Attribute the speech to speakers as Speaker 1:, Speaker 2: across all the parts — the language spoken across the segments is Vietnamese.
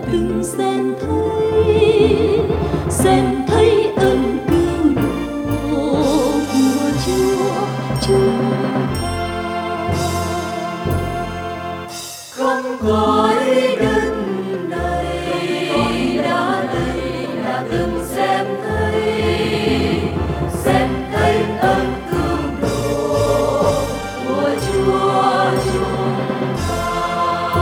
Speaker 1: từng xem thấy ơn cứu độ của Chúa chúng ta.
Speaker 2: Không cõi đất này đã từng xem thấy ơn cứu độ của Chúa chúng ta.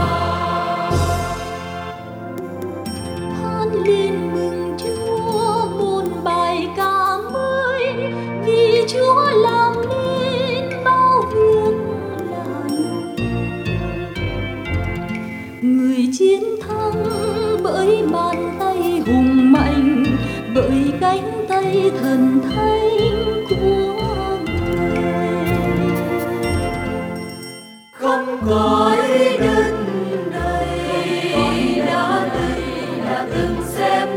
Speaker 1: Hát lên mừng Chúa một bài ca mới, vì Chúa làm nên bao việc lành. Người chiến thắng bởi bàn tay hùng mạnh, bởi cánh tay thần thánh của người.
Speaker 2: Không cõi đất này đã từng xem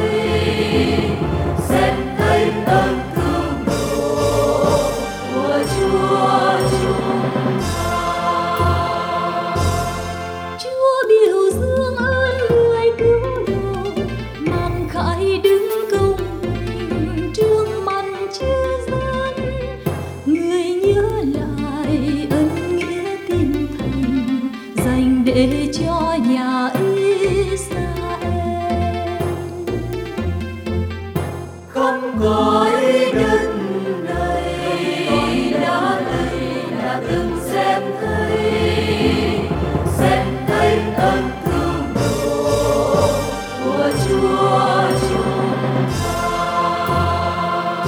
Speaker 2: thấy ơn cứu độ của Chúa chúng ta.
Speaker 1: Chúa biểu dương ơn người cứu độ, mang khải đứng công bình trước mặt chư dân. Người nhớ lại ân nghĩa tin thành dành để cho nhà Israel.
Speaker 2: Không cõi đất này đã từng xem thấy ơn cứu độ của Chúa chúng ta.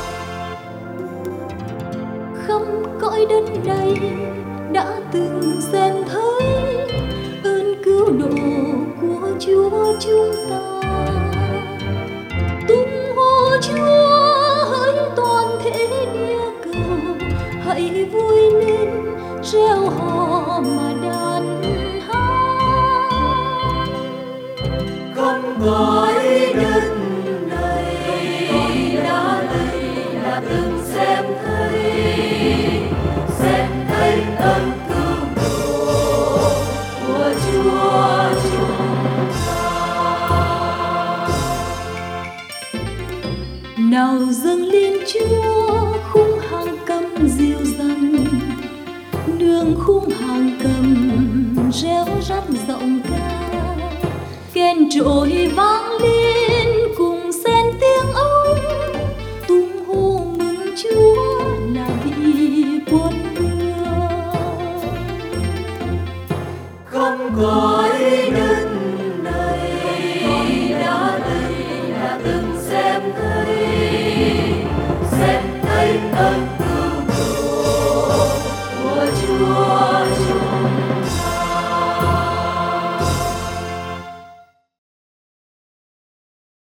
Speaker 1: Khắp cõi đất này đã từng xem thấy ơn cứu độ của Chúa chúng ta. Tung hô Chúa hỡi toàn thể địa cầu, hãy vui lên reo hò mà đàn hát.
Speaker 2: Không cõi đất này đã từng xem thấy ơn cứu độ của Chúa chúng ta.
Speaker 1: Nào dâng lên Chúa khung hàng cầm dịu dàng, nương khung hàng cầm réo rắt giọng ca, kèn trội vang lên